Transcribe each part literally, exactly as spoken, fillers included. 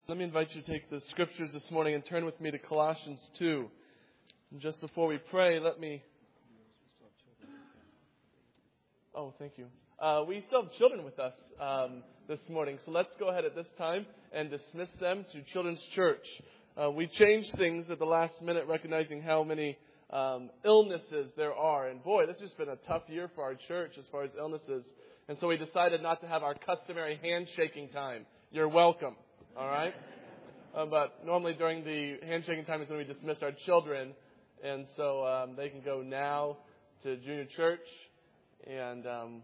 Let me invite you to take the scriptures this morning and turn with me to Colossians two. And just before we pray, let me... Oh, thank you. Uh, we still have children with us um, this morning, so let's go ahead at this time and dismiss them to Children's Church. Uh, we changed things at the last minute, recognizing how many um, illnesses there are. And boy, this has just been a tough year for our church as far as illnesses. And so we decided not to have our customary handshaking time. You're welcome. All right? Uh, but normally during the handshaking time is when we dismiss our children. And so um, they can go now to junior church. And um,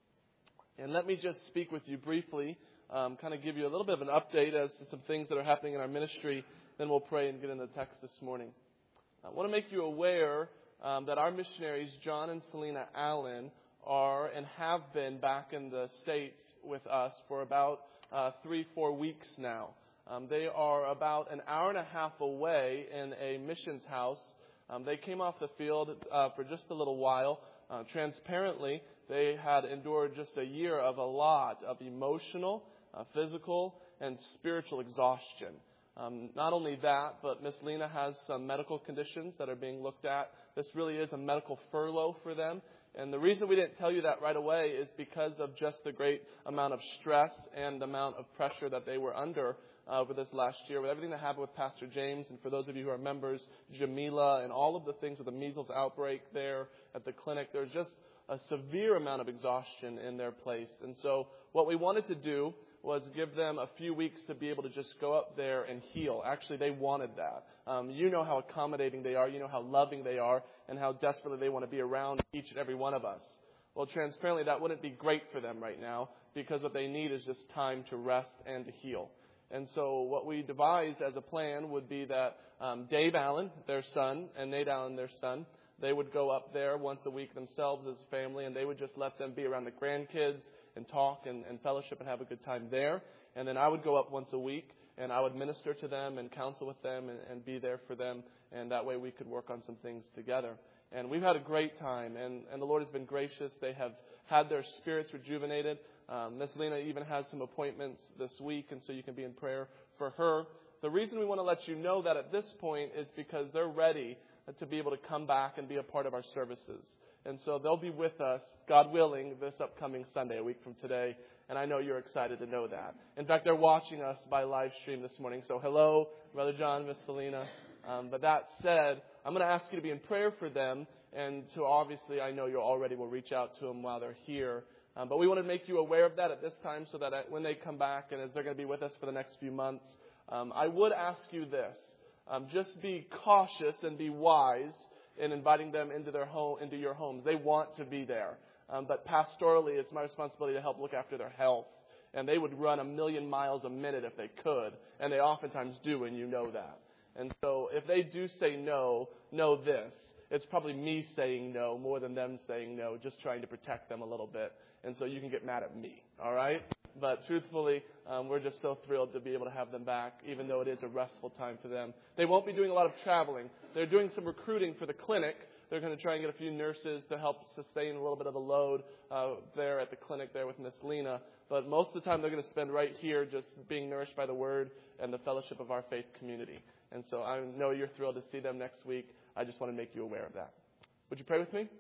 and let me just speak with you briefly, um, kind of give you a little bit of an update as to some things that are happening in our ministry. Then we'll pray and get into the text this morning. I want to make you aware um, that our missionaries, John and Selena Allen, are and have been back in the States with us for about Uh, three, four weeks now. Um, they are about an hour and a half away in a missions house. Um, they came off the field uh, for just a little while. Uh, transparently, they had endured just a year of a lot of emotional, uh, physical, and spiritual exhaustion. Um, not only that, but Miss Lena has some medical conditions that are being looked at. This really is a medical furlough for them. And the reason we didn't tell you that right away is because of just the great amount of stress and the amount of pressure that they were under uh, over this last year with everything that happened with Pastor James. And for those of you who are members, Jamila, and all of the things with the measles outbreak there at the clinic, there's just a severe amount of exhaustion in their place. And so what we wanted to do was give them a few weeks to be able to just go up there and heal. Actually, they wanted that. Um, you know how accommodating they are. You know how loving they are and how desperately they want to be around each and every one of us. Well, transparently, that wouldn't be great for them right now because what they need is just time to rest and to heal. And so what we devised as a plan would be that um, Dave Allen, their son, and Nate Allen, their son, they would go up there once a week themselves as a family, and they would just let them be around the grandkids and talk and, and fellowship and have a good time there. And then I would go up once a week, and I would minister to them and counsel with them and, and be there for them. And that way we could work on some things together. And we've had a great time, and, and the Lord has been gracious. They have had their spirits rejuvenated. Um, Miss Lena even has some appointments this week, and so you can be in prayer for her. The reason we want to let you know that at this point is because they're ready to be able to come back and be a part of our services. And so they'll be with us, God willing, this upcoming Sunday, a week from today. And I know you're excited to know that. In fact, they're watching us by live stream this morning. So hello, Brother John, Miss Selena. Um, but that said, I'm going to ask you to be in prayer for them. And to obviously, I know you already will reach out to them while they're here. Um, but we want to make you aware of that at this time so that when they come back and as they're going to be with us for the next few months, um, I would ask you this. Um, just be cautious and be wise in inviting them into their home, into your homes. They want to be there. Um, but pastorally, it's my responsibility to help look after their health. And they would run a million miles a minute if they could. And they oftentimes do, and you know that. And so if they do say no, know this. It's probably me saying no more than them saying no, just trying to protect them a little bit. And so you can get mad at me, all right? But truthfully, um, we're just so thrilled to be able to have them back, even though it is a restful time for them. They won't be doing a lot of traveling. They're doing some recruiting for the clinic. They're going to try and get a few nurses to help sustain a little bit of the load uh, there at the clinic there with Miss Lena. But most of the time they're going to spend right here just being nourished by the Word and the fellowship of our faith community. And so I know you're thrilled to see them next week. I just want to make you aware of that. Would you pray with me?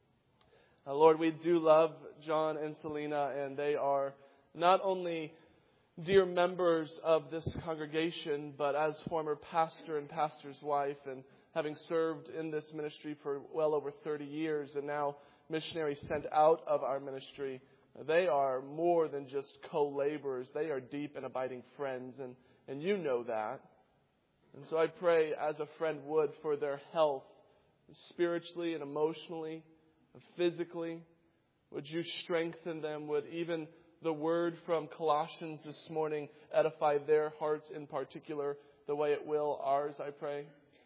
Uh, Lord, we do love John and Selena, and they are not only dear members of this congregation, but as former pastor and pastor's wife, and having served in this ministry for well over thirty years, and now missionaries sent out of our ministry, they are more than just co-laborers. They are deep and abiding friends, and, and you know that. And so I pray, as a friend would, for their health, spiritually and emotionally, physically. Would you strengthen them? Would even the word from Colossians this morning edify their hearts in particular the way it will ours, I pray.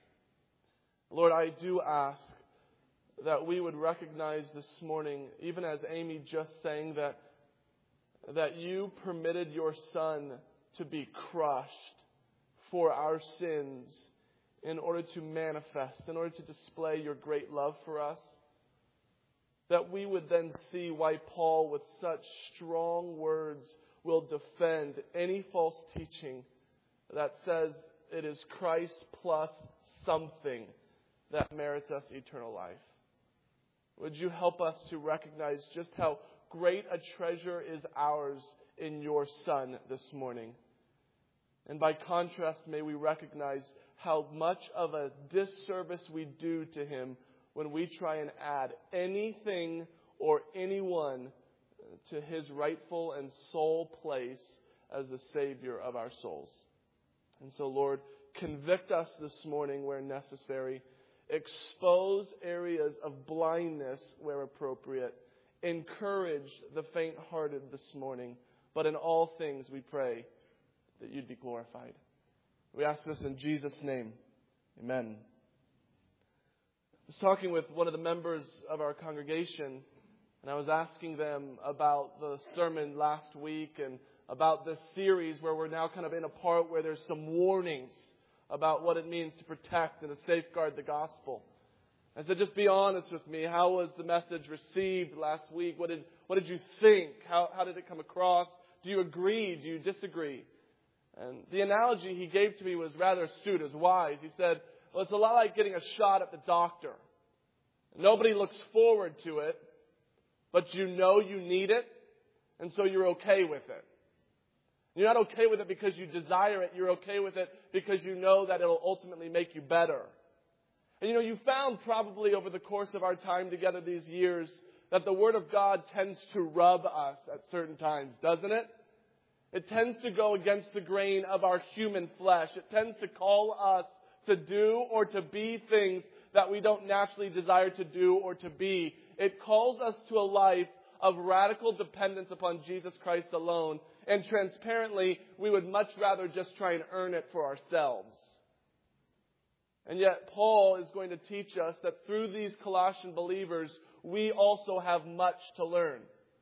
Lord, I do ask that we would recognize this morning, even as Amy just sang, that, that you permitted your Son to be crushed for our sins in order to manifest, in order to display your great love for us. That we would then see why Paul, with such strong words, will defend any false teaching that says it is Christ plus something that merits us eternal life. Would you help us to recognize just how great a treasure is ours in your Son this morning? And by contrast, may we recognize how much of a disservice we do to Him when we try and add anything or anyone to His rightful and sole place as the Savior of our souls. And so, Lord, convict us this morning where necessary. Expose areas of blindness where appropriate. Encourage the faint-hearted this morning. But in all things we pray that You'd be glorified. We ask this in Jesus' name. Amen. I was talking with one of the members of our congregation, and I was asking them about the sermon last week and about this series where we're now kind of in a part where there's some warnings about what it means to protect and to safeguard the gospel. I said, just be honest with me. How was the message received last week? What did what did you think? How how did it come across? Do you agree? Do you disagree? And the analogy he gave to me was rather astute, as wise. He said, well, it's a lot like getting a shot at the doctor. Nobody looks forward to it, but you know you need it, and so you're okay with it. You're not okay with it because you desire it. You're okay with it because you know that it'll ultimately make you better. And you know, you found probably over the course of our time together these years that the Word of God tends to rub us at certain times, doesn't it? It tends to go against the grain of our human flesh. It tends to call us to do or to be things that we don't naturally desire to do or to be. It calls us to a life of radical dependence upon Jesus Christ alone. And transparently, we would much rather just try and earn it for ourselves. And yet, Paul is going to teach us that through these Colossian believers, we also have much to learn.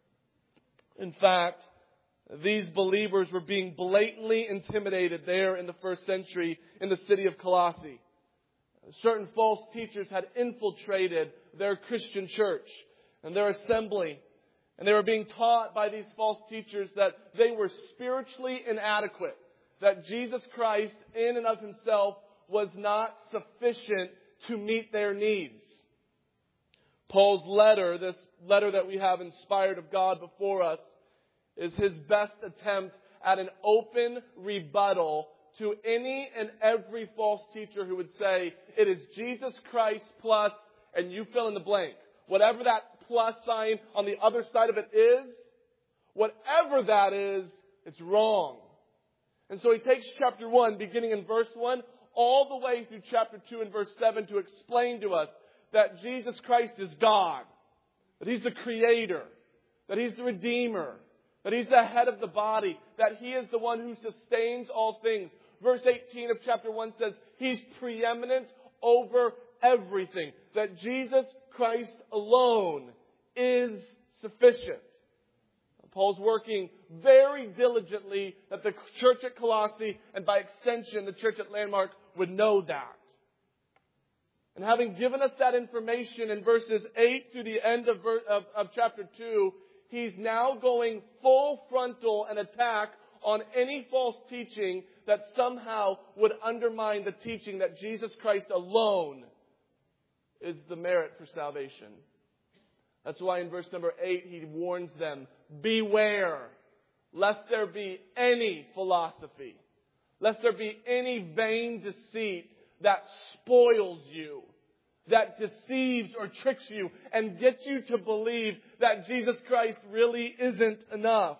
In fact, these believers were being blatantly intimidated there in the first century in the city of Colossae. Certain false teachers had infiltrated their Christian church and their assembly. And they were being taught by these false teachers that they were spiritually inadequate. That Jesus Christ in and of Himself was not sufficient to meet their needs. Paul's letter, this letter that we have inspired of God before us, is his best attempt at an open rebuttal to any and every false teacher who would say, it is Jesus Christ plus, and you fill in the blank. Whatever that plus sign on the other side of it is, whatever that is, it's wrong. And so he takes chapter one, beginning in verse one, all the way through chapter two and verse seven to explain to us that Jesus Christ is God, that He's the Creator, that He's the Redeemer, that He's the head of the body, that He is the one who sustains all things. Verse eighteen of chapter one says He's preeminent over everything, that Jesus Christ alone is sufficient. Paul's working very diligently that the church at Colossae, and by extension the church at Landmark, would know that. And having given us that information in verses eight through the end of, of, of chapter two, he's now going full frontal and attack on any false teaching that somehow would undermine the teaching that Jesus Christ alone is the merit for salvation. That's why in verse number eight he warns them, beware lest there be any philosophy, lest there be any vain deceit that spoils you, that deceives or tricks you and gets you to believe that Jesus Christ really isn't enough.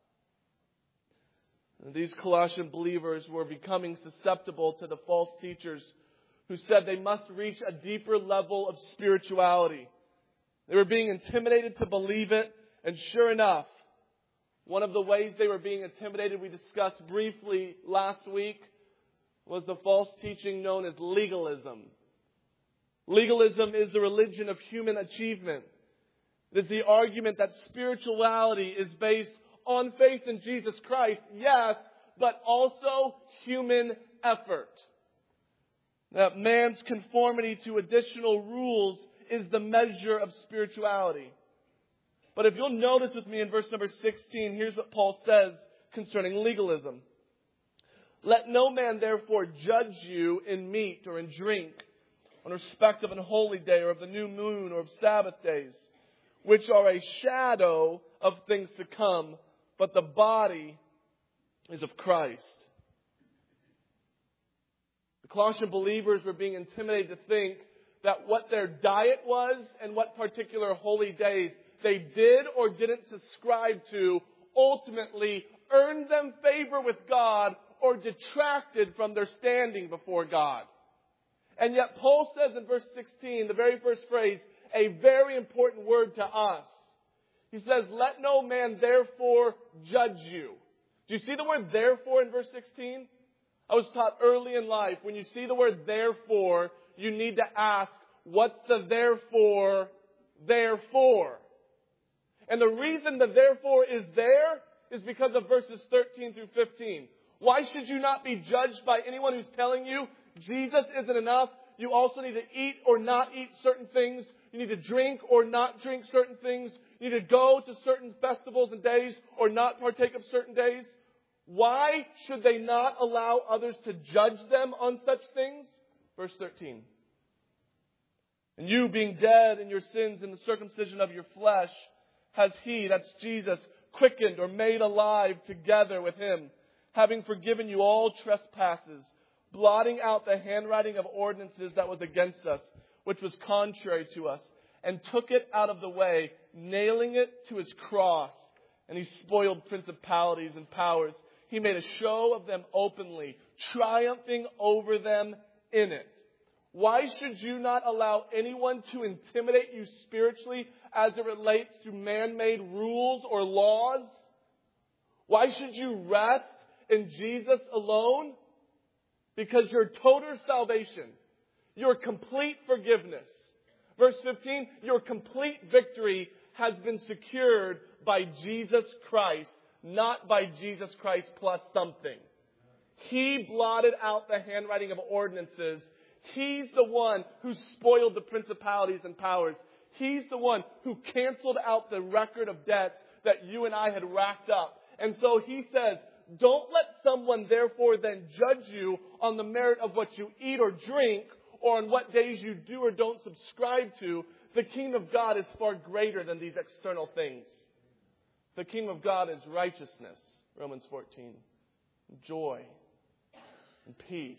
And these Colossian believers were becoming susceptible to the false teachers who said they must reach a deeper level of spirituality. They were being intimidated to believe it, and sure enough, one of the ways they were being intimidated, we discussed briefly last week, was the false teaching known as legalism. Legalism is the religion of human achievement. It is the argument that spirituality is based on faith in Jesus Christ, yes, but also human effort. That man's conformity to additional rules is the measure of spirituality. But if you'll notice with me in verse number sixteen, here's what Paul says concerning legalism. Let no man therefore judge you in meat or in drink, in respect of an holy day or of the new moon or of Sabbath days, which are a shadow of things to come, but the body is of Christ. The Colossian believers were being intimidated to think that what their diet was and what particular holy days they did or didn't subscribe to ultimately earned them favor with God or detracted from their standing before God. And yet Paul says in verse sixteen, the very first phrase, a very important word to us. He says, let no man therefore judge you. Do you see the word therefore in verse sixteen? I was taught early in life, when you see the word therefore, you need to ask, what's the therefore there for? And the reason the therefore is there is because of verses thirteen through fifteen. Why should you not be judged by anyone who's telling you Jesus isn't enough? You also need to eat or not eat certain things. You need to drink or not drink certain things. You need to go to certain festivals and days or not partake of certain days. Why should they not allow others to judge them on such things? Verse thirteen. And you being dead in your sins in the circumcision of your flesh, has He, that's Jesus, quickened or made alive together with Him, having forgiven you all trespasses, blotting out the handwriting of ordinances that was against us, which was contrary to us, and took it out of the way, nailing it to His cross. And He spoiled principalities and powers. He made a show of them openly, triumphing over them in it. Why should you not allow anyone to intimidate you spiritually as it relates to man-made rules or laws? Why should you rest in Jesus alone? Because your total salvation, your complete forgiveness, verse fifteen, your complete victory has been secured by Jesus Christ, not by Jesus Christ plus something. He blotted out the handwriting of ordinances. He's the one who spoiled the principalities and powers. He's the one who canceled out the record of debts that you and I had racked up. And so He says, don't let someone therefore then judge you on the merit of what you eat or drink or on what days you do or don't subscribe to. The kingdom of God is far greater than these external things. The kingdom of God is righteousness, Romans fourteen, joy and peace.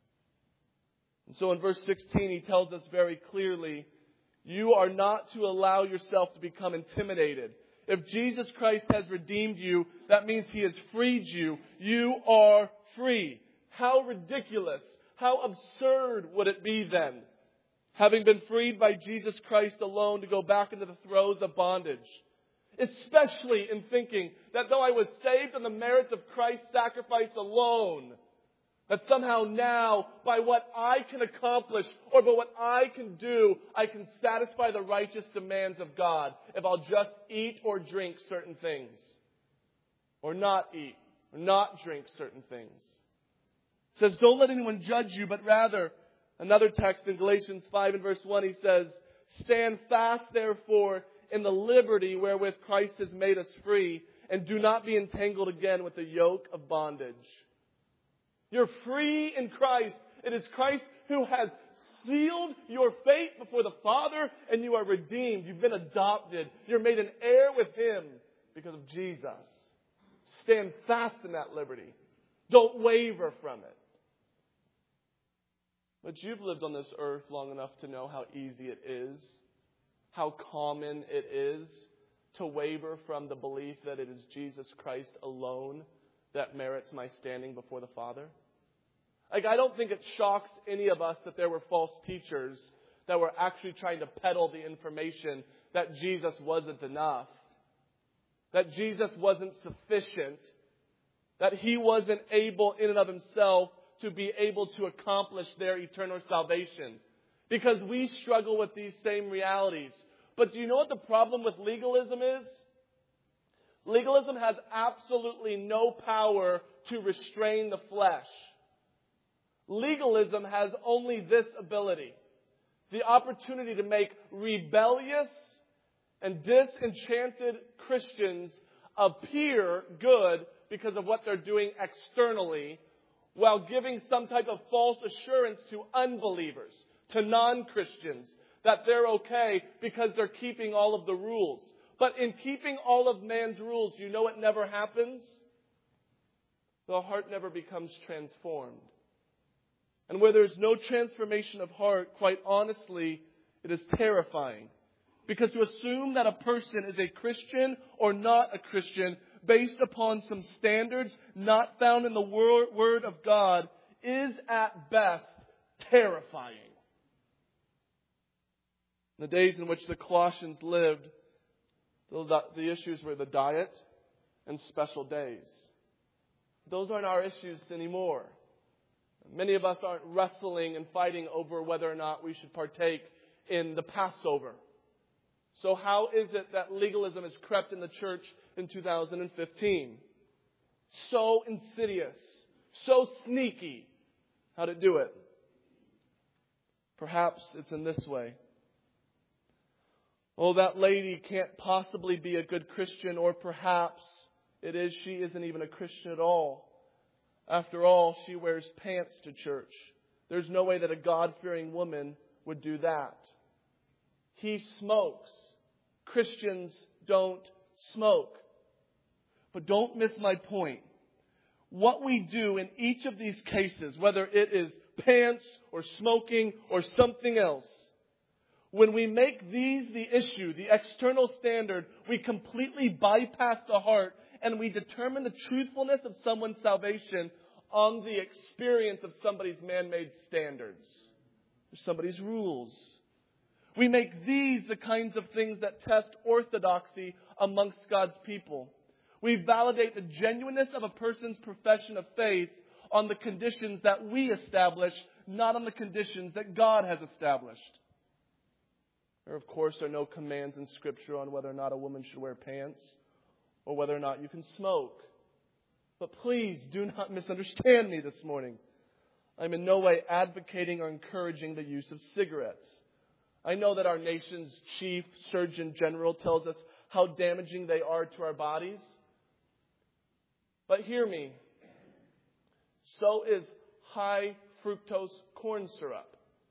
And so in verse sixteen, he tells us very clearly, you are not to allow yourself to become intimidated. If Jesus Christ has redeemed you, that means He has freed you. You are free. How ridiculous, how absurd would it be then, having been freed by Jesus Christ alone, to go back into the throes of bondage? Especially in thinking that though I was saved on the merits of Christ's sacrifice alone, that somehow now, by what I can accomplish or by what I can do, I can satisfy the righteous demands of God if I'll just eat or drink certain things. Or not eat, or not drink certain things. It says, don't let anyone judge you, but rather, another text in Galatians five and verse one, he says, stand fast therefore in the liberty wherewith Christ has made us free, and do not be entangled again with the yoke of bondage. You're free in Christ. It is Christ who has sealed your fate before the Father, and you are redeemed. You've been adopted. You're made an heir with Him because of Jesus. Stand fast in that liberty. Don't waver from it. But you've lived on this earth long enough to know how easy it is, how common it is to waver from the belief that it is Jesus Christ alone that merits my standing before the Father. Like, I don't think it shocks any of us that there were false teachers that were actually trying to peddle the information that Jesus wasn't enough, that Jesus wasn't sufficient, that He wasn't able in and of Himself to be able to accomplish their eternal salvation. Because we struggle with these same realities. But do you know what the problem with legalism is? Legalism has absolutely no power to restrain the flesh. Legalism has only this ability, the opportunity to make rebellious and disenchanted Christians appear good because of what they're doing externally, while giving some type of false assurance to unbelievers, to non-Christians, that they're okay because they're keeping all of the rules. But in keeping all of man's rules, you know what never happens? The heart never becomes transformed. And where there's no transformation of heart, quite honestly, it is terrifying. Because to assume that a person is a Christian or not a Christian based upon some standards not found in the Word of God is at best terrifying. In the days in which the Colossians lived, the, the issues were the diet and special days. Those aren't our issues anymore. Many of us aren't wrestling and fighting over whether or not we should partake in the Passover. So how is it that legalism has crept in the church in two thousand fifteen? So insidious, so sneaky. How to do it? Perhaps it's in this way. Oh, that lady can't possibly be a good Christian, or perhaps it is she isn't even a Christian at all. After all, she wears pants to church. There's no way that a God-fearing woman would do that. He smokes. Christians don't smoke. But don't miss my point. What we do in each of these cases, whether it is pants or smoking or something else, when we make these the issue, the external standard, we completely bypass the heart and we determine the truthfulness of someone's salvation on the experience of somebody's man-made standards or somebody's rules. We make these the kinds of things that test orthodoxy amongst God's people. We validate the genuineness of a person's profession of faith on the conditions that we establish, not on the conditions that God has established. There, of course, are no commands in Scripture on whether or not a woman should wear pants or whether or not you can smoke. But please do not misunderstand me this morning. I'm in no way advocating or encouraging the use of cigarettes. I know that our nation's chief surgeon general tells us how damaging they are to our bodies. But hear me. So is high fructose corn syrup.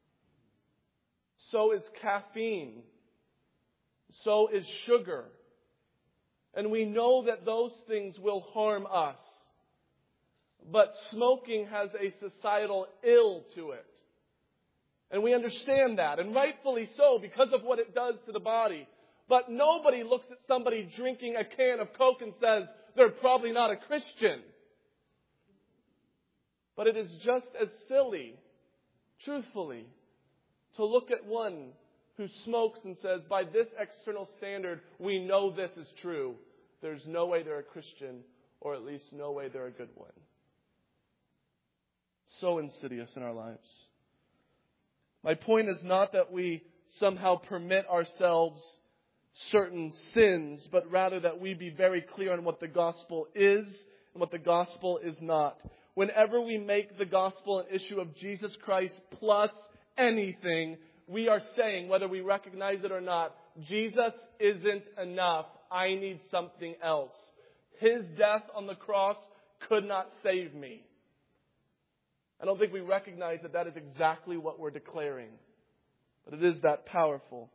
So is caffeine. So is sugar. And we know that those things will harm us. But smoking has a societal ill to it. And we understand that, and rightfully so, because of what it does to the body. But nobody looks at somebody drinking a can of Coke and says, they're probably not a Christian. But it is just as silly, truthfully, to look at one who smokes and says, by this external standard, we know this is true. There's no way they're a Christian, or at least no way they're a good one. So insidious in our lives. My point is not that we somehow permit ourselves certain sins, but rather that we be very clear on what the gospel is and what the gospel is not. Whenever we make the gospel an issue of Jesus Christ plus anything, we are saying, whether we recognize it or not, Jesus isn't enough. I need something else. His death on the cross could not save me. I don't think we recognize that that is exactly what we're declaring. But it is that powerful.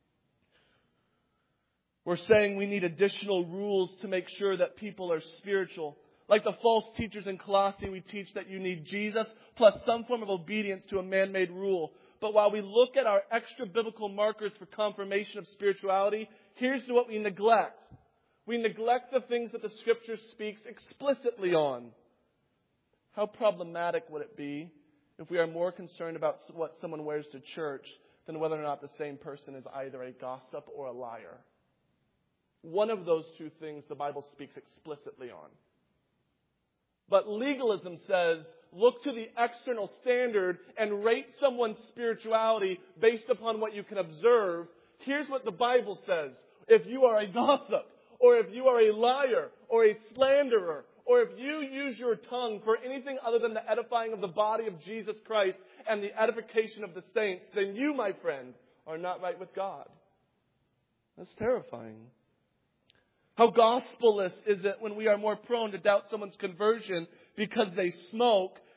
We're saying we need additional rules to make sure that people are spiritual. Like the false teachers in Colossae, we teach that you need Jesus plus some form of obedience to a man-made rule. But while we look at our extra biblical markers for confirmation of spirituality, here's what we neglect. We neglect the things that the Scripture speaks explicitly on. How problematic would it be if we are more concerned about what someone wears to church than whether or not the same person is either a gossip or a liar? One of those two things the Bible speaks explicitly on. But legalism says, look to the external standard and rate someone's spirituality based upon what you can observe. Here's what the Bible says. If you are a gossip, or if you are a liar, or a slanderer, or if you use your tongue for anything other than the edifying of the body of Jesus Christ and the edification of the saints, then you, my friend, are not right with God. That's terrifying. How gospelless is it when we are more prone to doubt someone's conversion because they smoke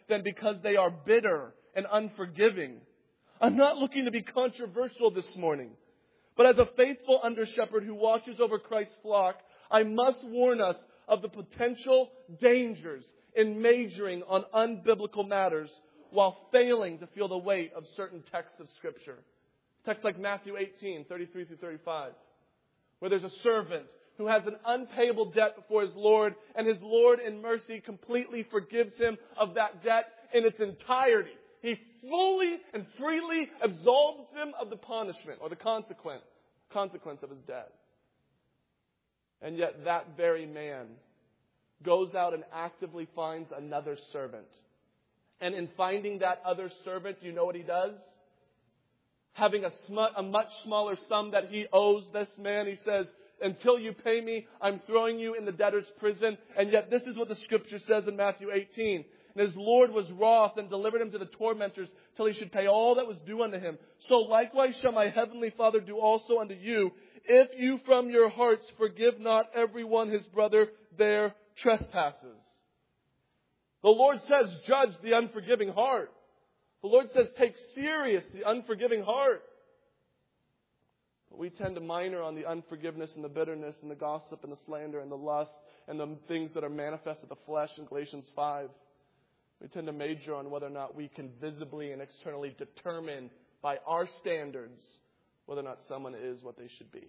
than because they are bitter and unforgiving. I'm not looking to be controversial this morning. But as a faithful under-shepherd who watches over Christ's flock, I must warn us of the potential dangers in majoring on unbiblical matters while failing to feel the weight of certain texts of Scripture. Texts like Matthew eighteen, thirty-three through thirty-five, where there's a servant who has an unpayable debt before his Lord, and his Lord in mercy completely forgives him of that debt in its entirety. He fully and freely absolves him of the punishment or the consequence, consequence of his debt. And yet that very man goes out and actively finds another servant. And in finding that other servant, you know what he does? Having a, sm- a much smaller sum that he owes this man, he says, until you pay me, I'm throwing you in the debtor's prison. And yet this is what the Scripture says in Matthew eighteen. And his Lord was wroth and delivered him to the tormentors till he should pay all that was due unto him. So likewise shall my heavenly Father do also unto you, if you from your hearts forgive not every one his brother their trespasses. The Lord says, judge the unforgiving heart. The Lord says, take serious the unforgiving heart. But we tend to minor on the unforgiveness and the bitterness and the gossip and the slander and the lust and the things that are manifest of the flesh in Galatians five. We tend to major on whether or not we can visibly and externally determine by our standards whether or not someone is what they should be.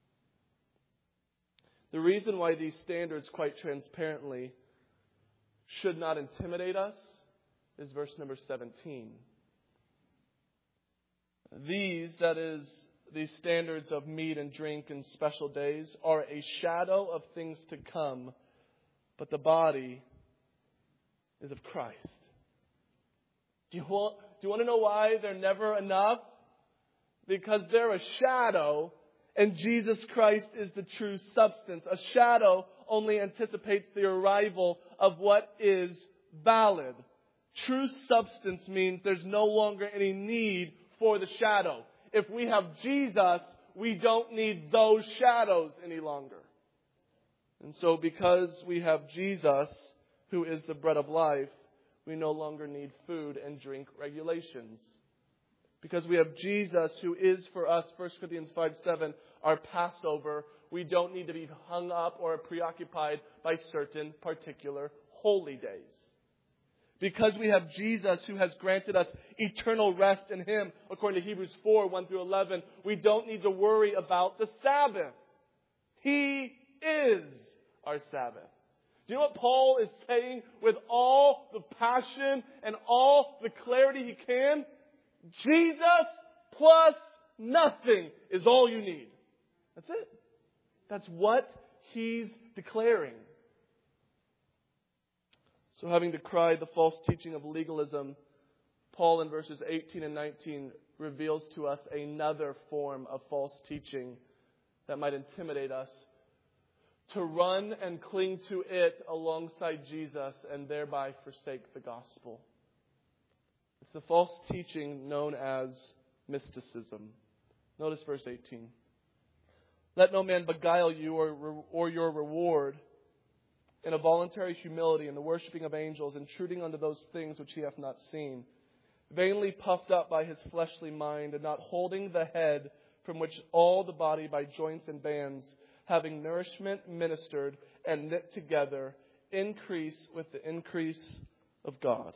The reason why these standards quite transparently should not intimidate us is verse number seventeen. These, that is, these standards of meat and drink and special days, are a shadow of things to come, but the body is of Christ. Do you want, do you want to know why they're never enough? Because they're a shadow and Jesus Christ is the true substance. A shadow only anticipates the arrival of what is valid. True substance means there's no longer any need for the shadow. If we have Jesus, we don't need those shadows any longer. And so because we have Jesus, who is the bread of life, we no longer need food and drink regulations. Because we have Jesus, who is for us, First Corinthians five seven, our Passover, we don't need to be hung up or preoccupied by certain particular holy days. Because we have Jesus, who has granted us eternal rest in Him, according to Hebrews four, one through eleven, we don't need to worry about the Sabbath. He is our Sabbath. Do you know what Paul is saying with all the passion and all the clarity he can? Jesus plus nothing is all you need. That's it. That's what he's declaring. So having decried the false teaching of legalism, Paul in verses eighteen and nineteen reveals to us another form of false teaching that might intimidate us to run and cling to it alongside Jesus and thereby forsake the gospel. It's the false teaching known as mysticism. Notice verse eighteen. Let no man beguile you or, or your reward in a voluntary humility in the worshiping of angels, intruding unto those things which he hath not seen, vainly puffed up by his fleshly mind, and not holding the head, from which all the body by joints and bands, having nourishment ministered and knit together, increase with the increase of God.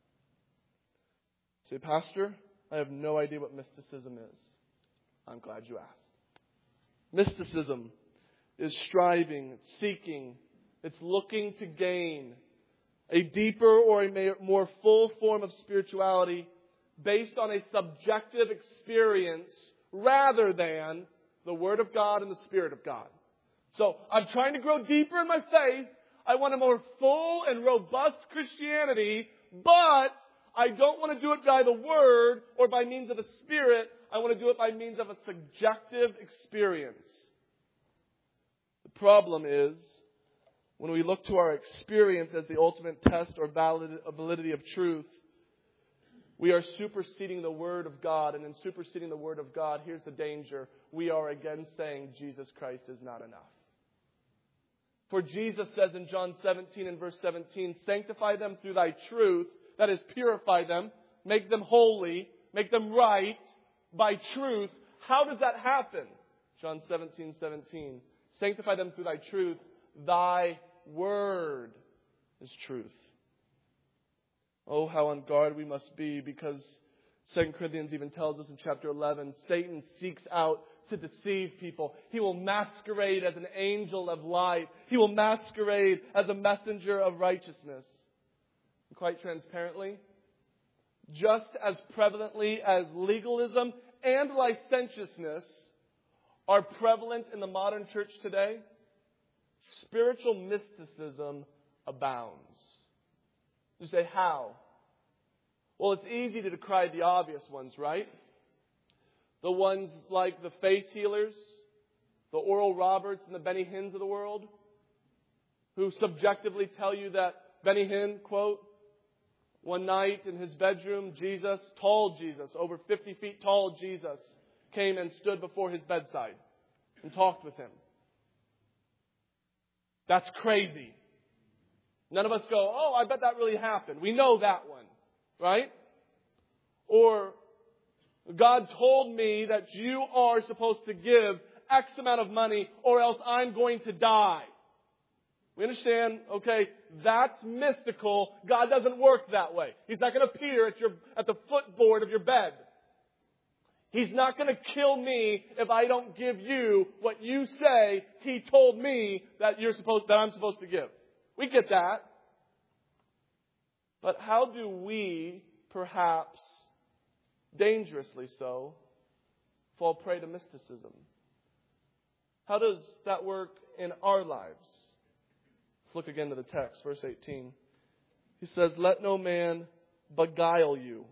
Say, Pastor, I have no idea what mysticism is. I'm glad you asked. Mysticism is striving, seeking, it's looking to gain a deeper or a more full form of spirituality based on a subjective experience rather than the Word of God and the Spirit of God. So I'm trying to grow deeper in my faith. I want a more full and robust Christianity, but I don't want to do it by the Word or by means of the Spirit. I want to do it by means of a subjective experience. The problem is, when we look to our experience as the ultimate test or validity of truth, we are superseding the Word of God. And in superseding the Word of God, here's the danger. We are again saying Jesus Christ is not enough. For Jesus says in John seventeen and verse seventeen, sanctify them through thy truth. that is, purify them, make them holy, make them right by truth. How does that happen? John seventeen seventeen. Sanctify them through thy truth. Thy word is truth. Oh, how on guard we must be, because Second Corinthians even tells us in chapter eleven, Satan seeks out to deceive people. He will masquerade as an angel of light. He will masquerade as a messenger of righteousness. And quite transparently, just as prevalently as legalism and licentiousness are prevalent in the modern church today, spiritual mysticism abounds. You say, how? Well, it's easy to decry the obvious ones, right? The ones like the face healers, the Oral Roberts and the Benny Hinns of the world, who subjectively tell you that Benny Hinn, quote, one night in his bedroom, Jesus, tall Jesus, over fifty feet tall Jesus, came and stood before his bedside and talked with him. That's crazy. None of us go, oh, I bet that really happened. We know that one, right? Or, God told me that you are supposed to give X amount of money or else I'm going to die. We understand, okay, that's mystical. God doesn't work that way. He's not going to appear at your at the footboard of your bed. He's not going to kill me if I don't give you what you say He told me that you're supposed that I'm supposed to give. We get that. But how do we, perhaps dangerously so, fall prey to mysticism? How does that work in our lives? Let's look again to the text, verse eighteen. He says, let no man beguile you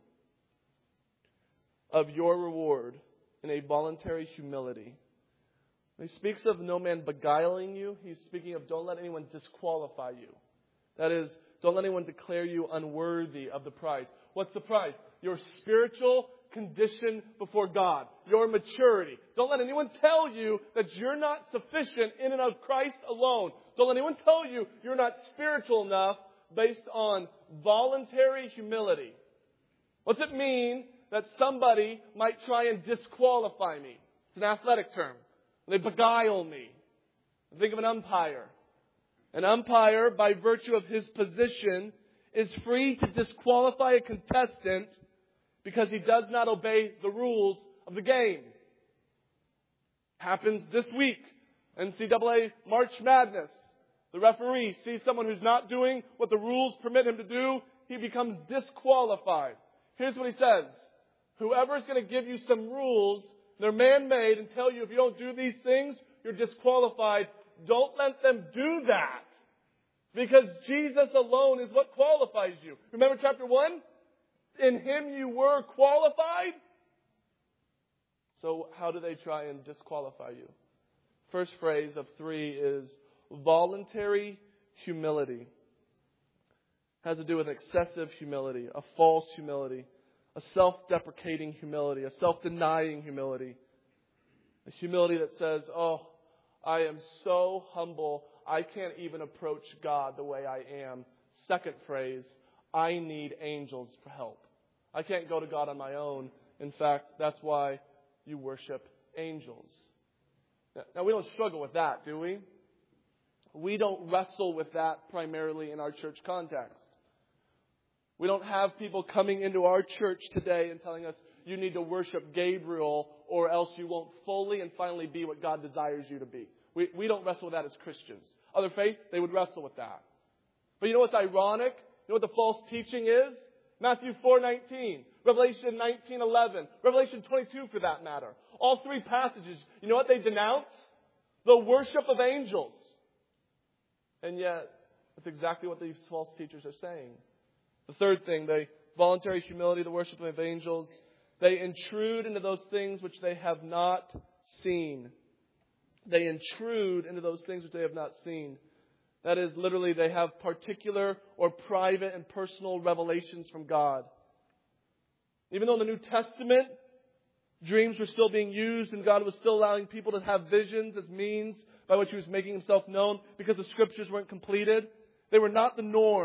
of your reward in a voluntary humility. When he speaks of no man beguiling you, he's speaking of don't let anyone disqualify you. That is, don't let anyone declare you unworthy of the prize. What's the prize? Your spiritual condition before God. Your maturity. Don't let anyone tell you that you're not sufficient in and of Christ alone. Don't let anyone tell you you're not spiritual enough based on voluntary humility. What's it mean that somebody might try and disqualify me? It's an athletic term. They beguile me. Think of an umpire. An umpire, by virtue of his position, is free to disqualify a contestant because he does not obey the rules of the game. Happens this week. N C double A March Madness. The referee sees someone who's not doing what the rules permit him to do. He becomes disqualified. Here's what he says. Whoever is going to give you some rules, they're man-made, and tell you if you don't do these things, you're disqualified. Don't let them do that. Because Jesus alone is what qualifies you. Remember chapter one? In Him you were qualified. So how do they try and disqualify you? First phrase of three is voluntary humility. It has to do with excessive humility, a false humility, a self-deprecating humility, a self-denying humility. A humility that says, oh, I am so humble, I can't even approach God the way I am. Second phrase, I need angels for help. I can't go to God on my own. In fact, that's why you worship angels. Now, we don't struggle with that, do we? We don't wrestle with that primarily in our church context. We don't have people coming into our church today and telling us, you need to worship Gabriel or else you won't fully and finally be what God desires you to be. We, we don't wrestle with that as Christians. Other faiths, they would wrestle with that. But you know what's ironic? You know what the false teaching is? Matthew four nineteen, Revelation nineteen eleven, Revelation twenty-two for that matter. All three passages, you know what they denounce? The worship of angels. And yet, that's exactly what these false teachers are saying. The third thing, they voluntary humility, the worship of angels. They intrude into those things which they have not seen. They intrude into those things which they have not seen. That is, literally, they have particular or private and personal revelations from God. Even though in the New Testament, dreams were still being used and God was still allowing people to have visions as means by which He was making Himself known because the Scriptures weren't completed, they were not the norm.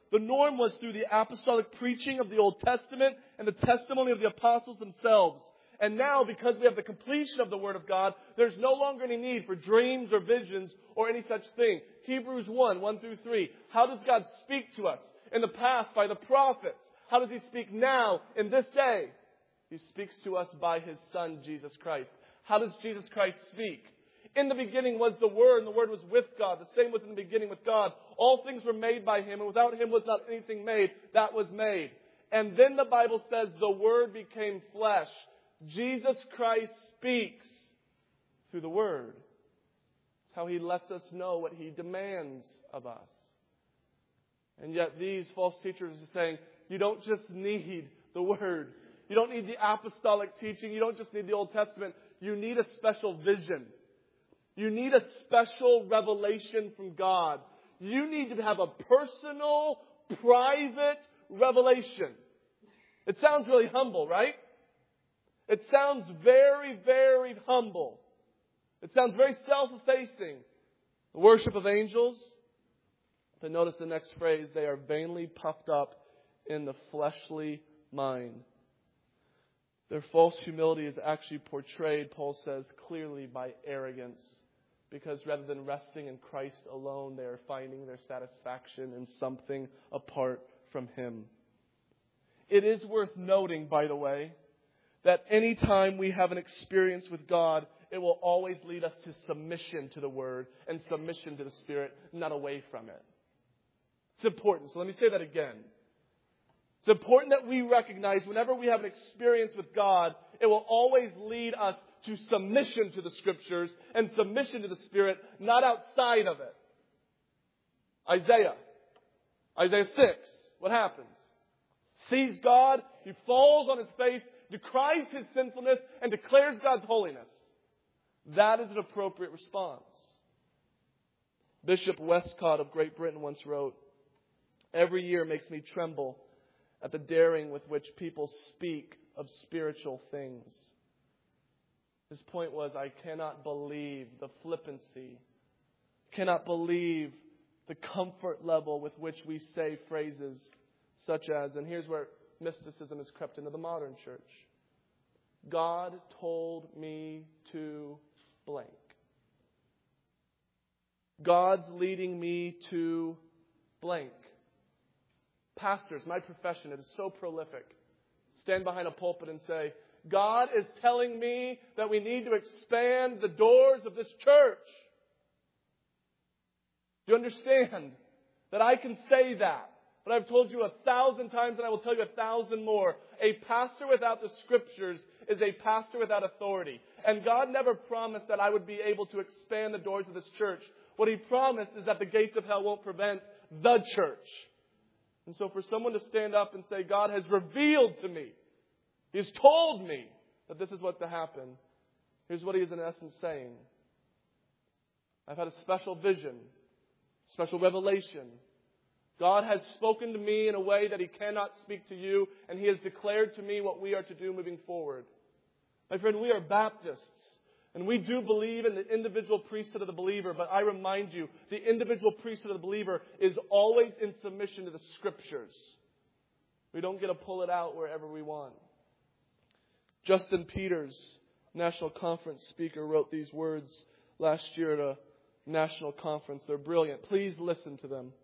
The norm was through the apostolic preaching of the Old Testament and the testimony of the apostles themselves. And now, because we have the completion of the Word of God, there's no longer any need for dreams or visions or any such thing. Hebrews one, one through three. How does God speak to us? In the past, by the prophets. How does He speak now, in this day? He speaks to us by His Son, Jesus Christ. How does Jesus Christ speak? In the beginning was the Word, and the Word was with God. The same was in the beginning with God. All things were made by Him, and without Him was not anything made that was made. And then the Bible says the Word became flesh. Jesus Christ speaks through the Word. It's how He lets us know what He demands of us. And yet these false teachers are saying, you don't just need the Word. You don't need the apostolic teaching. You don't just need the Old Testament. You need a special vision. You need a special revelation from God. You need to have a personal, private revelation. It sounds really humble, right? It sounds very, very humble. It sounds very self-effacing. The worship of angels. But notice the next phrase, they are vainly puffed up in the fleshly mind. Their false humility is actually portrayed, Paul says, clearly by arrogance. Because rather than resting in Christ alone, they are finding their satisfaction in something apart from Him. It is worth noting, by the way, that any time we have an experience with God, it will always lead us to submission to the Word and submission to the Spirit, not away from it. It's important. So let me say that again. It's important that we recognize whenever we have an experience with God, it will always lead us to submission to the Scriptures and submission to the Spirit, not outside of it. Isaiah. Isaiah six. What happens? Sees God, he falls on his face, decries his sinfulness, and declares God's holiness. That is an appropriate response. Bishop Westcott of Great Britain once wrote, "Every year makes me tremble at the daring with which people speak of spiritual things." His point was, I cannot believe the flippancy, cannot believe the comfort level with which we say phrases such as, and here's where mysticism has crept into the modern church. God told me to blank. God's leading me to blank. Pastors, my profession, it is so prolific. Stand behind a pulpit and say, God is telling me that we need to expand the doors of this church. Do you understand that I can say that? But I've told you a thousand times and I will tell you a thousand more. A pastor without the Scriptures is a pastor without authority. And God never promised that I would be able to expand the doors of this church. What He promised is that the gates of hell won't prevent the church. And so for someone to stand up and say, God has revealed to me, He's told me that this is what to happen, here's what He is in essence saying. I've had a special vision, special revelation. God has spoken to me in a way that He cannot speak to you, and He has declared to me what we are to do moving forward. My friend, we are Baptists, and we do believe in the individual priesthood of the believer, but I remind you, the individual priesthood of the believer is always in submission to the Scriptures. We don't get to pull it out wherever we want. Justin Peters, National Conference speaker, wrote these words last year at a national conference. They're brilliant. Please listen to them.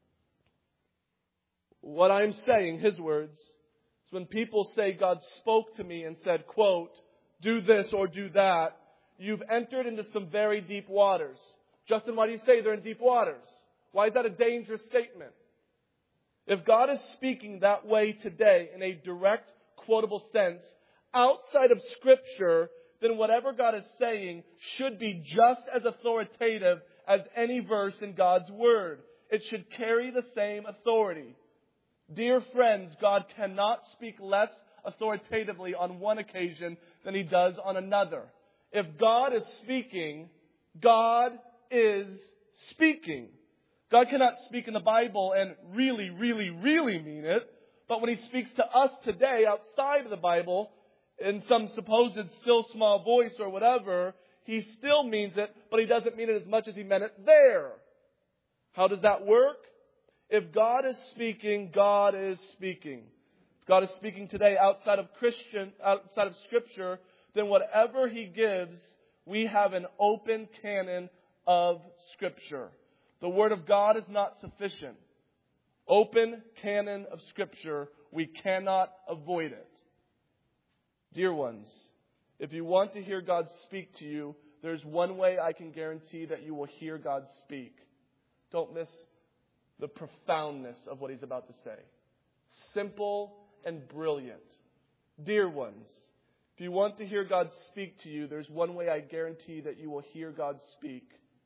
What I'm saying, his words, is when people say God spoke to me and said, quote, do this or do that, you've entered into some very deep waters. Justin, why do you say they're in deep waters? Why is that a dangerous statement? If God is speaking that way today in a direct, quotable sense, outside of Scripture, then whatever God is saying should be just as authoritative as any verse in God's Word. It should carry the same authority. Dear friends, God cannot speak less authoritatively on one occasion than He does on another. If God is speaking, God is speaking. God cannot speak in the Bible and really, really, really mean it. But when He speaks to us today outside of the Bible, in some supposed still small voice or whatever, He still means it, but He doesn't mean it as much as He meant it there. How does that work? If God is speaking, God is speaking. If God is speaking today outside of Christian, outside of Scripture, then whatever He gives, we have an open canon of Scripture. The Word of God is not sufficient. Open canon of Scripture, we cannot avoid it. Dear ones, if you want to hear God speak to you, there's one way I can guarantee that you will hear God speak. Don't miss the profoundness of what He's about to say. Simple and brilliant. Dear ones, if you want to hear God speak to you, there's one way I guarantee that you will hear God speak.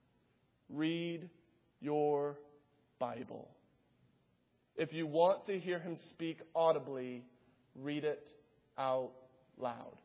Read your Bible. If you want to hear Him speak audibly, read it out loud.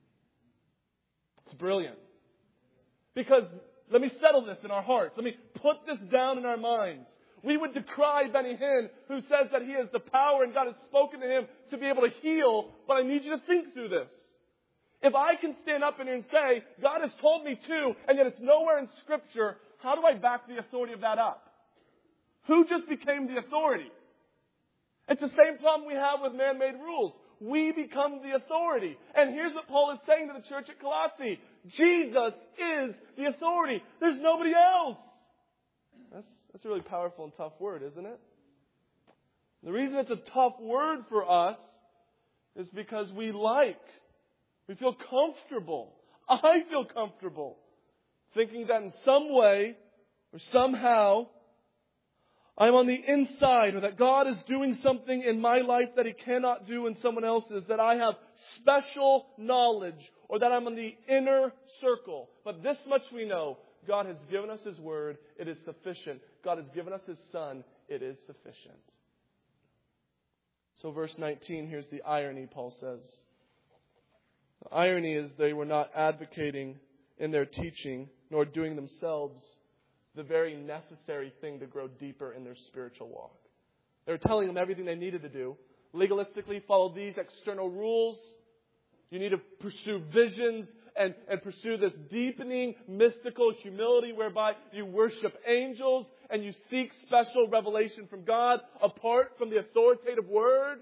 It's brilliant. Because, let me settle this in our hearts. Let me put this down in our minds. We would decry Benny Hinn, who says that he has the power and God has spoken to him to be able to heal, but I need you to think through this. If I can stand up in here and say, God has told me to, and yet it's nowhere in Scripture, how do I back the authority of that up? Who just became the authority? It's the same problem we have with man-made rules. We become the authority. And here's what Paul is saying to the church at Colossae. Jesus is the authority. There's nobody else. That's, that's a really powerful and tough word, isn't it? The reason it's a tough word for us is because we like, we feel comfortable. I feel comfortable thinking that in some way or somehow I'm on the inside, or that God is doing something in my life that He cannot do in someone else's, that I have special knowledge, or that I'm in the inner circle. But this much we know, God has given us His Word, it is sufficient. God has given us His Son, it is sufficient. So verse nineteen, here's the irony, Paul says. The irony is they were not advocating in their teaching, nor doing themselves the very necessary thing to grow deeper in their spiritual walk. They were telling them everything they needed to do. Legalistically, follow these external rules. You need to pursue visions and, and pursue this deepening, mystical humility whereby you worship angels and you seek special revelation from God apart from the authoritative Word.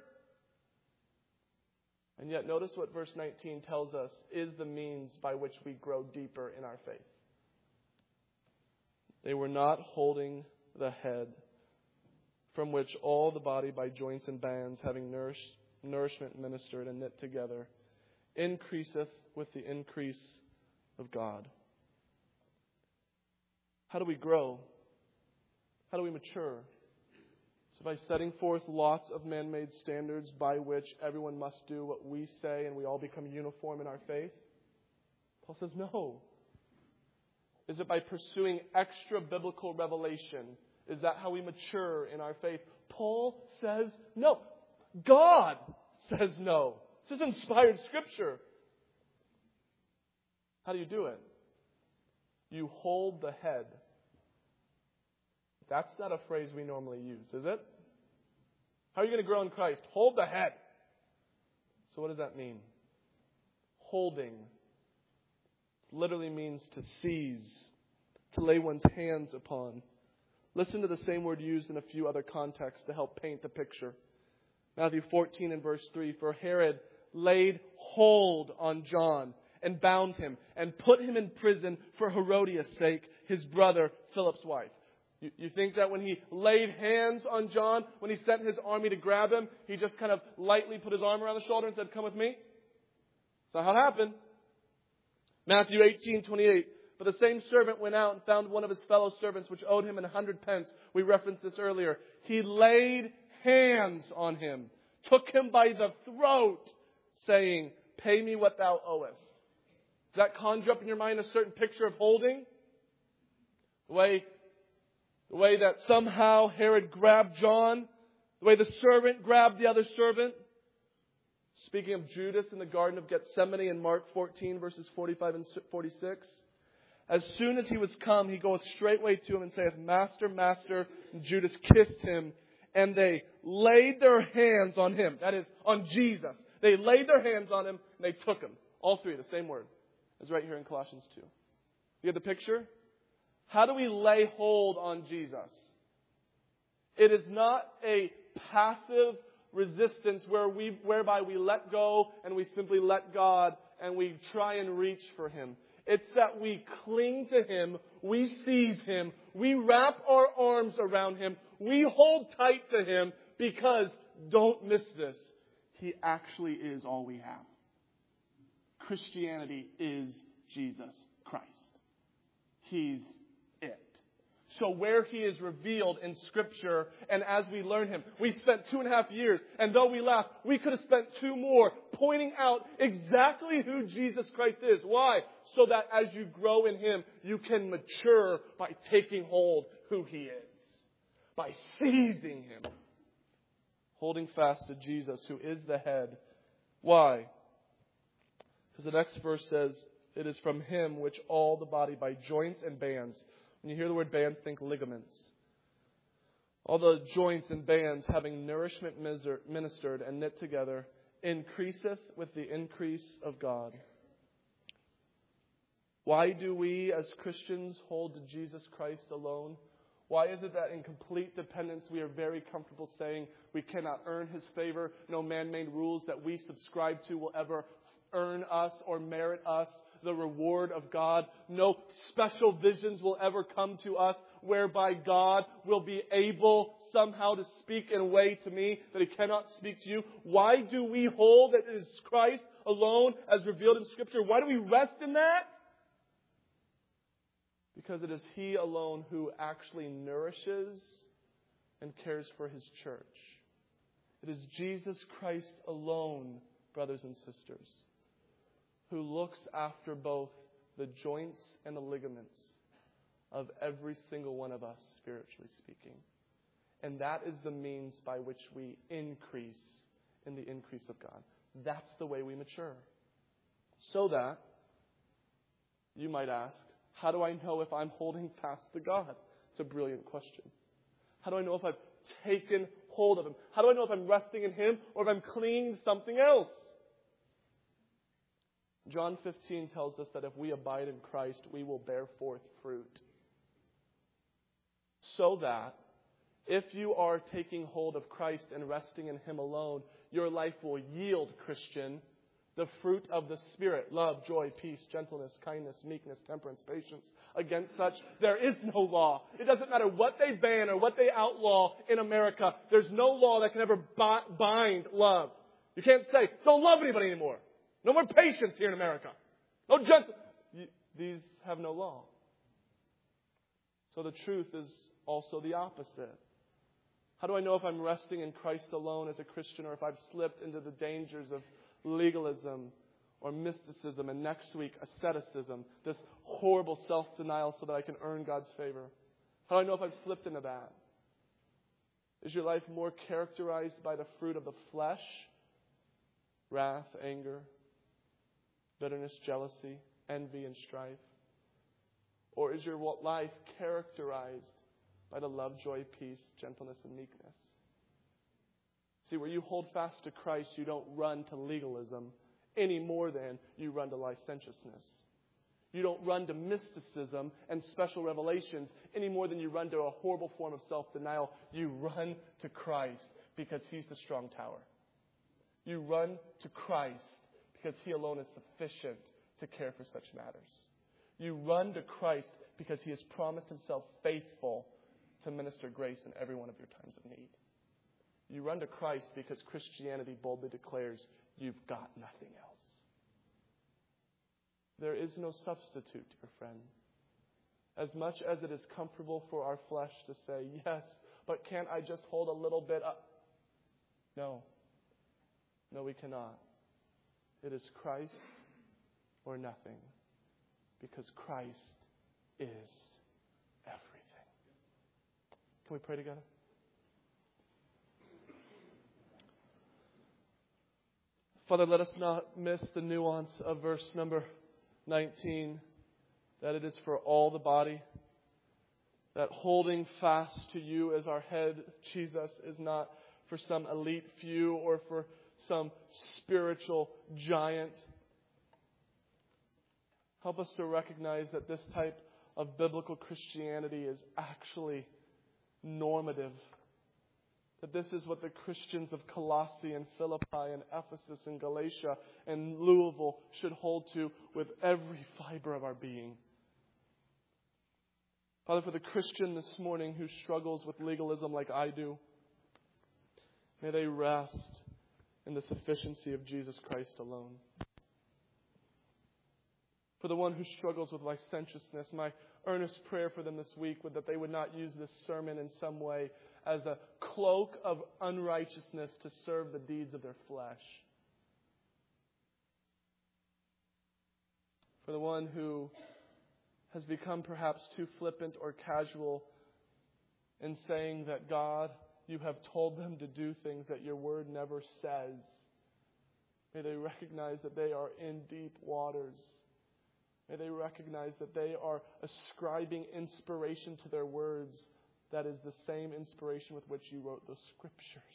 And yet, notice what verse nineteen tells us is the means by which we grow deeper in our faith. They were not holding the head, from which all the body by joints and bands, having nourish, nourishment ministered and knit together, increaseth with the increase of God. How do we grow? How do we mature? So by setting forth lots of man-made standards by which everyone must do what we say and we all become uniform in our faith? Paul says no. Is it by pursuing extra biblical revelation? Is that how we mature in our faith? Paul says no. God says no. This is inspired Scripture. How do you do it? You hold the head. That's not a phrase we normally use, is it? How are you going to grow in Christ? Hold the head. So what does that mean? Holding literally means to seize, to lay one's hands upon. Listen to the same word used in a few other contexts to help paint the picture. Matthew fourteen and verse three, for Herod laid hold on John and bound him and put him in prison for Herodias' sake, his brother Philip's wife. You, you think that when he laid hands on John, when he sent his army to grab him, he just kind of lightly put his arm around the shoulder and said, come with me? That's not how it happened. Matthew eighteen twenty-eight. But the same servant went out and found one of his fellow servants, which owed him an hundred pence. We referenced this earlier. He laid hands on him, took him by the throat, saying, pay me what thou owest. Does that conjure up in your mind a certain picture of holding? The way, the way that somehow Herod grabbed John, the way the servant grabbed the other servant. Speaking of Judas in the Garden of Gethsemane in Mark fourteen, verses forty-five and forty-six. As soon as he was come, he goeth straightway to him and saith, Master, Master. And Judas kissed him, and they laid their hands on him. That is, on Jesus. They laid their hands on him, and they took him. All three, the same word. It's right here in Colossians two. You get the picture? How do we lay hold on Jesus? It is not a passive resistance where we, whereby we let go and we simply let God and we try and reach for Him. It's that we cling to Him, we seize Him, we wrap our arms around Him, we hold tight to Him because, don't miss this, He actually is all we have. Christianity is Jesus Christ. He's it. So where He is revealed in Scripture, and as we learn Him, we spent two and a half years, and though we laughed, we could have spent two more pointing out exactly who Jesus Christ is. Why? So that as you grow in Him, you can mature by taking hold who He is. By seizing Him. Holding fast to Jesus, who is the head. Why? Because the next verse says, it is from Him which all the body by joints and bands. When you hear the word bands, think ligaments. All the joints and bands, having nourishment ministered and knit together, increaseth with the increase of God. Why do we as Christians hold to Jesus Christ alone? Why is it that in complete dependence we are very comfortable saying we cannot earn His favor? No man-made rules that we subscribe to will ever earn us or merit us the reward of God. No special visions will ever come to us whereby God will be able somehow to speak in a way to me that He cannot speak to you. Why do we hold that it is Christ alone as revealed in Scripture? Why do we rest in that? Because it is He alone who actually nourishes and cares for His church. It is Jesus Christ alone, brothers and sisters, who looks after both the joints and the ligaments of every single one of us, spiritually speaking. And that is the means by which we increase in the increase of God. That's the way we mature. So that, you might ask, how do I know if I'm holding fast to God? It's a brilliant question. How do I know if I've taken hold of Him? How do I know if I'm resting in Him or if I'm clinging to something else? John fifteen tells us that if we abide in Christ, we will bear forth fruit. So that if you are taking hold of Christ and resting in Him alone, your life will yield, Christian, the fruit of the Spirit: love, joy, peace, gentleness, kindness, meekness, temperance, patience. Against such, there is no law. It doesn't matter what they ban or what they outlaw in America. There's no law that can ever bind love. You can't say, don't love anybody anymore. No more patience here in America. No gentle. These have no law. So the truth is also the opposite. How do I know if I'm resting in Christ alone as a Christian, or if I've slipped into the dangers of legalism or mysticism, and next week asceticism, this horrible self-denial so that I can earn God's favor? How do I know if I've slipped into that? Is your life more characterized by the fruit of the flesh? Wrath, anger, bitterness, jealousy, envy, and strife? Or is your life characterized by the love, joy, peace, gentleness, and meekness? See, where you hold fast to Christ, you don't run to legalism any more than you run to licentiousness. You don't run to mysticism and special revelations any more than you run to a horrible form of self-denial. You run to Christ because He's the strong tower. You run to Christ because He alone is sufficient to care for such matters. You run to Christ because He has promised Himself faithful to minister grace in every one of your times of need. You run to Christ because Christianity boldly declares you've got nothing else. There is no substitute, dear friend. As much as it is comfortable for our flesh to say, yes, but can't I just hold a little bit up? No. No, we cannot. It is Christ or nothing. Because Christ is everything. Can we pray together? Father, let us not miss the nuance of verse number nineteen, that it is for all the body, that holding fast to You as our head, Jesus, is not for some elite few or for some spiritual giant. Help us to recognize that this type of biblical Christianity is actually normative That this is what the Christians of Colossae and Philippi and Ephesus and Galatia and Louisville should hold to with every fiber of our being. Father, for the Christian this morning who struggles with legalism like I do, may they rest in the sufficiency of Jesus Christ alone. For the one who struggles with licentiousness, my earnest prayer for them this week would that they would not use this sermon in some way as a cloak of unrighteousness to serve the deeds of their flesh. For the one who has become perhaps too flippant or casual in saying that, God, you have told them to do things that your word never says, may they recognize that they are in deep waters. May they recognize that they are ascribing inspiration to their words that is the same inspiration with which you wrote those scriptures.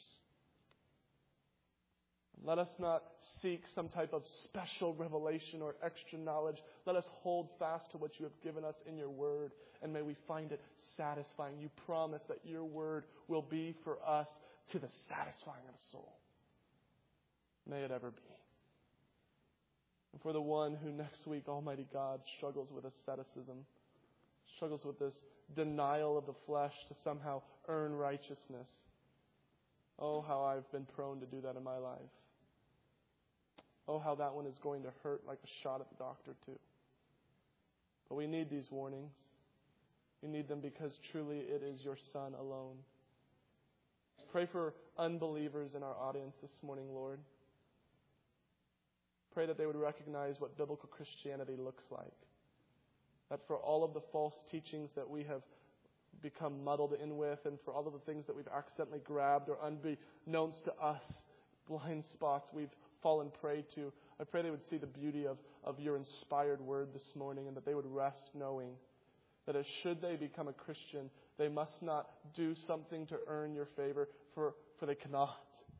Let us not seek some type of special revelation or extra knowledge. Let us hold fast to what you have given us in your word, and may we find it satisfying. You promise that your word will be for us to the satisfying of the soul. May it ever be. And for the one who next week, Almighty God, struggles with asceticism, struggles with this denial of the flesh to somehow earn righteousness. Oh, how I've been prone to do that in my life. Oh, how that one is going to hurt like a shot at the doctor too. But we need these warnings. We need them because truly it is your Son alone. Pray for unbelievers in our audience this morning, Lord. Pray that they would recognize what biblical Christianity looks like. That for all of the false teachings that we have become muddled in with, and for all of the things that we've accidentally grabbed or unbeknownst to us, blind spots we've fallen prey to, I pray they would see the beauty of, of your inspired word this morning, and that they would rest knowing that as should they become a Christian, they must not do something to earn your favor, for, for they cannot.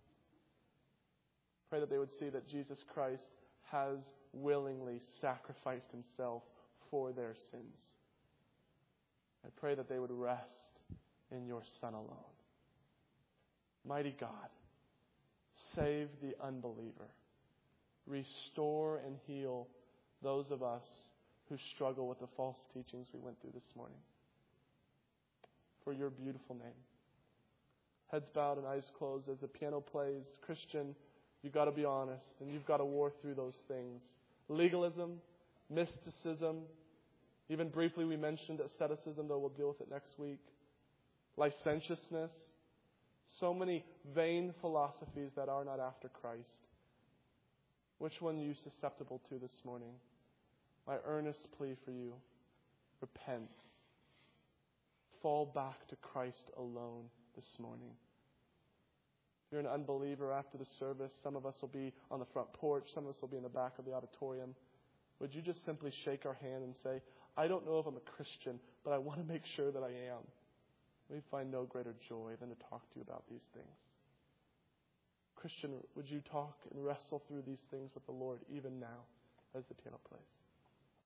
Pray that they would see that Jesus Christ has willingly sacrificed himself for their sins. I pray that they would rest in your Son alone. Mighty God, save the unbeliever. Restore and heal those of us who struggle with the false teachings we went through this morning. For your beautiful name. Heads bowed and eyes closed as the piano plays. Christian, you've got to be honest, and you've got to war through those things. Legalism, mysticism, even briefly we mentioned asceticism, though we'll deal with it next week. Licentiousness, so many vain philosophies that are not after Christ. Which one are you susceptible to this morning? My earnest plea for you, repent. Fall back to Christ alone this morning. If you're an unbeliever after the service, some of us will be on the front porch, some of us will be in the back of the auditorium. Would you just simply shake our hand and say, I don't know if I'm a Christian, but I want to make sure that I am. We find no greater joy than to talk to you about these things. Christian, would you talk and wrestle through these things with the Lord even now as the piano plays?